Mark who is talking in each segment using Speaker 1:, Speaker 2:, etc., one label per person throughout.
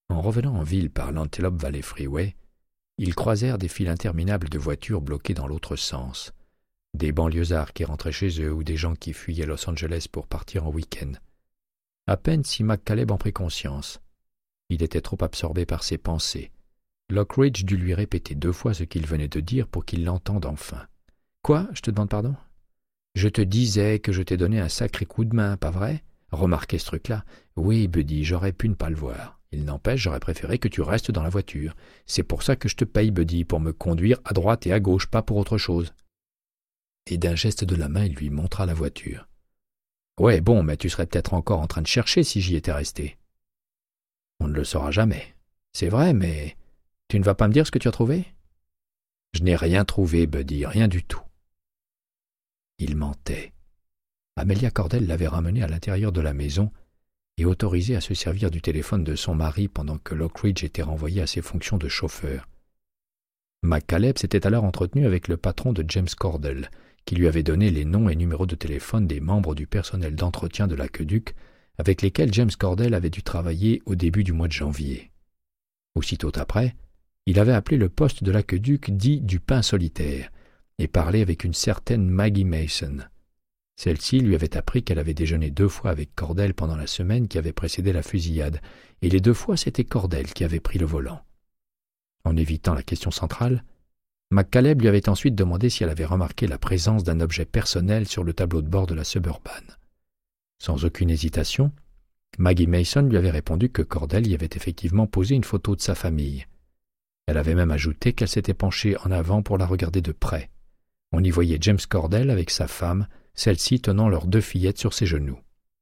Speaker 1: En revenant en ville par l'Antelope Valley Freeway, ils croisèrent des files interminables de voitures bloquées dans l'autre sens, des banlieusards qui rentraient chez eux ou des gens qui fuyaient Los Angeles pour partir en week-end. À peine si McCaleb en prit conscience. Il était trop absorbé par ses pensées. Lockridge dut lui répéter 2 fois ce qu'il venait de dire pour qu'il l'entende enfin. « Quoi, je te demande pardon ? Je te disais que je t'ai donné un sacré coup de main, pas vrai ? Remarquez ce truc-là. Oui, Buddy, j'aurais pu ne pas le voir. Il n'empêche, j'aurais préféré que tu restes dans la voiture. C'est pour ça que je te paye, Buddy, pour me conduire à droite et à gauche, pas pour autre chose. » Et d'un geste de la main, il lui montra la voiture. « Ouais, bon, mais tu serais peut-être encore en train de chercher si j'y étais resté. »« On ne le saura jamais. C'est vrai, mais tu ne vas pas me dire ce que tu as trouvé ?»« Je n'ai rien trouvé, Buddy, rien du tout. » Il mentait. Amelia Cordell l'avait ramené à l'intérieur de la maison et autorisé à se servir du téléphone de son mari pendant que Lockridge était renvoyé à ses fonctions de chauffeur. McCaleb s'était alors entretenu avec le patron de James Cordell, qui lui avait donné les noms et numéros de téléphone des membres du personnel d'entretien de l'aqueduc avec lesquels James Cordell avait dû travailler au début du mois de janvier. Aussitôt après, il avait appelé le poste de l'aqueduc dit du pain solitaire et parlé avec une certaine Maggie Mason. Celle-ci lui avait appris qu'elle avait déjeuné 2 fois avec Cordell pendant la semaine qui avait précédé la fusillade, et les 2 fois c'était Cordell qui avait pris le volant. En évitant la question centrale, McCaleb lui avait ensuite demandé si elle avait remarqué la présence d'un objet personnel sur le tableau de bord de la Suburban. Sans aucune hésitation, Maggie Mason lui avait répondu que Cordell y avait effectivement posé une photo de sa famille. Elle avait même ajouté qu'elle s'était penchée en avant pour la regarder de près. On y voyait James Cordell avec sa femme, celle-ci tenant leurs 2 fillettes sur ses genoux.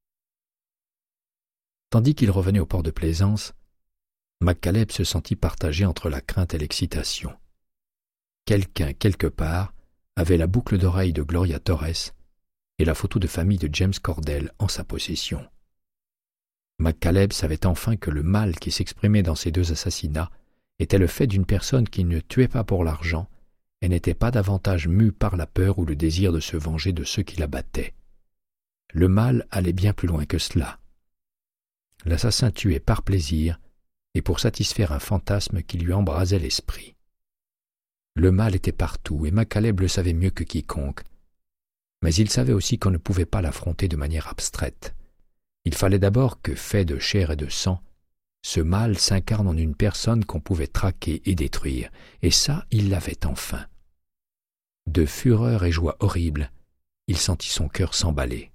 Speaker 1: Tandis qu'il revenait au port de Plaisance, McCaleb se sentit partagé entre la crainte et l'excitation. Quelqu'un, quelque part, avait la boucle d'oreille de Gloria Torres et la photo de famille de James Cordell en sa possession. McCaleb savait enfin que le mal qui s'exprimait dans ces 2 assassinats était le fait d'une personne qui ne tuait pas pour l'argent et n'était pas davantage mue par la peur ou le désir de se venger de ceux qui la battaient. Le mal allait bien plus loin que cela. L'assassin tuait par plaisir et pour satisfaire un fantasme qui lui embrasait l'esprit. Le mal était partout et McCaleb le savait mieux que quiconque, mais il savait aussi qu'on ne pouvait pas l'affronter de manière abstraite. Il fallait d'abord que, fait de chair et de sang, ce mal s'incarne en une personne qu'on pouvait traquer et détruire, et ça, il l'avait enfin. De fureur et joie horrible, il sentit son cœur s'emballer.